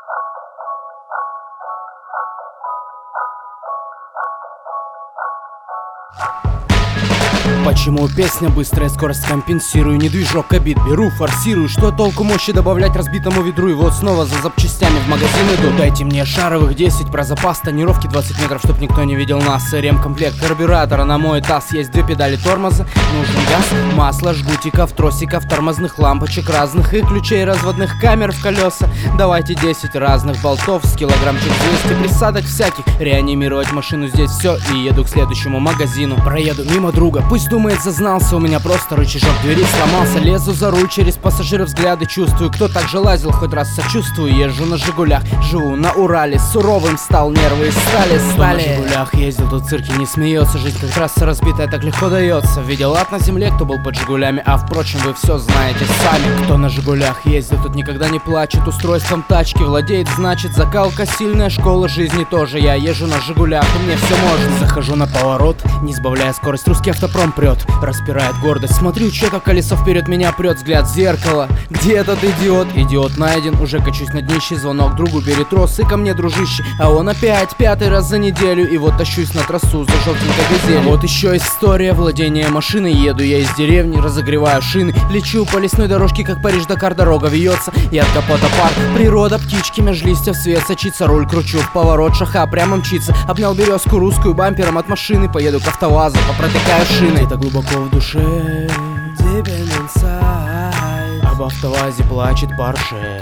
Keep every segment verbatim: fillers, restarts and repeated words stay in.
Почему песня быстрая, скорость компенсирую, не движок, а бит беру, форсирую. Что толку мощи добавлять разбитому ведру? И вот снова за запчастями в магазин иду. Дайте мне шаровых десять, про запас тонировки двадцать метров, чтоб никто не видел нас. Ремкомплект карбюратора на мой таз. Есть две педали тормоза, нужен газ, масло, жгутиков, тросиков, тормозных лампочек разных и ключей разводных камер в колеса. Давайте десять разных болтов с килограммчик двести присадок всяких. Реанимировать машину здесь все, и еду к следующему магазину. Проеду мимо друга, пусть думает, зазнался, у меня просто рычажок двери сломался. Лезу за руль, через пассажиров взгляды чувствую. Кто так же лазил, хоть раз сочувствую. Езжу на Жигулях, живу на Урале, суровым стал, нервы из стали стали. Кто на Жигулях ездил, тут в цирке не смеется. Жизнь как трасса разбитая, так легко дается. Видел ад на земле, кто был под Жигулями, а впрочем вы все знаете сами. Кто на Жигулях ездил, тут никогда не плачет. Устройством тачки владеет, значит закалка сильная, школа жизни тоже. Я езжу на Жигулях, и мне все можно. Захожу на поворот, не сбавляя скорость, русский автопром прет, распирает гордость. Смотрю, че как колесо вперед меня прет, взгляд в зеркало. Где этот идиот? Идиот найден, уже качусь на днище. Звонок другу, бери трос и ко мне, дружище. А он опять, пятый раз за неделю. И вот тащусь на трассу за желтенькой газелью. А вот еще история владения машиной. Еду я из деревни, разогреваю шины, лечу по лесной дорожке, как Париж-Дакар дорога вьется. И от капота пар, природа, птички, меж листьев свет сочится. Руль кручу, в поворот шаха прямо мчится. Обнял березку русскую бампером от машины. Поеду к АвтоВАЗу, попротыкаю шины. Это глубоко в душе, deep inside. Об АвтоВАЗе плачет Порше.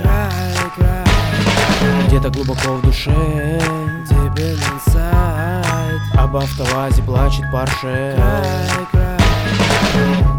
Где-то глубоко в душе, deep inside. Об АвтоВАЗе плачет Порше.